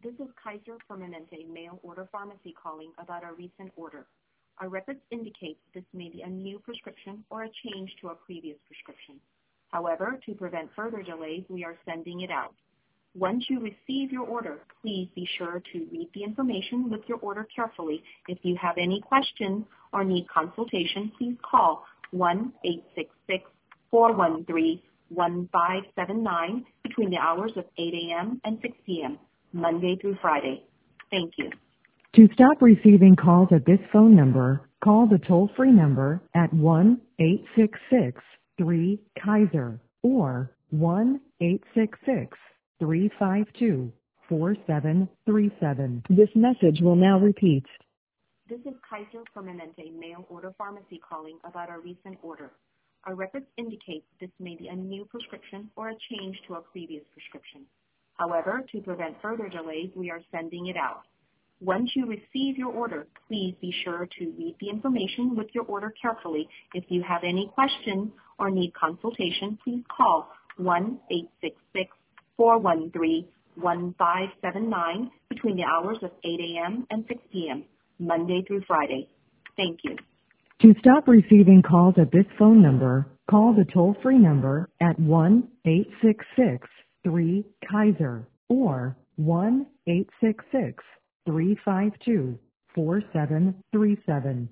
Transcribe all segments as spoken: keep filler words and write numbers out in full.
This is Kaiser Permanente Mail Order Pharmacy calling about our recent order. Our records indicate this may be a new prescription or a change to a previous prescription. However, to prevent further delays, we are sending it out. Once you receive your order, please be sure to read the information with your order carefully. If you have any questions or need consultation, please call one eight six six, four one three, one five seven nine between the hours of eight a.m. and six p.m., Monday through Friday. Thank you. To stop receiving calls at this phone number, call the toll-free number at one eight six six, three, Kaiser or one eight six six, three five two, four seven three seven. This message will now repeat. This is Kaiser Permanente Mail Order Pharmacy calling about our recent order. Our records indicate this may be a new prescription or a change to a previous prescription. However, to prevent further delays, we are sending it out. Once you receive your order, please be sure to read the information with your order carefully. If you have any questions or need consultation, please call one eight six six, four one three, one five seven nine between the hours of eight a.m. and six p.m., Monday through Friday. Thank you. To stop receiving calls at this phone number, call the toll-free number at one eight six six, three, Kaiser or one eight six six, three five two, four seven three seven.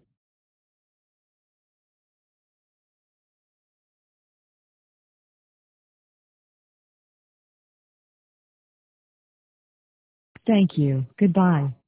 Thank you. Goodbye.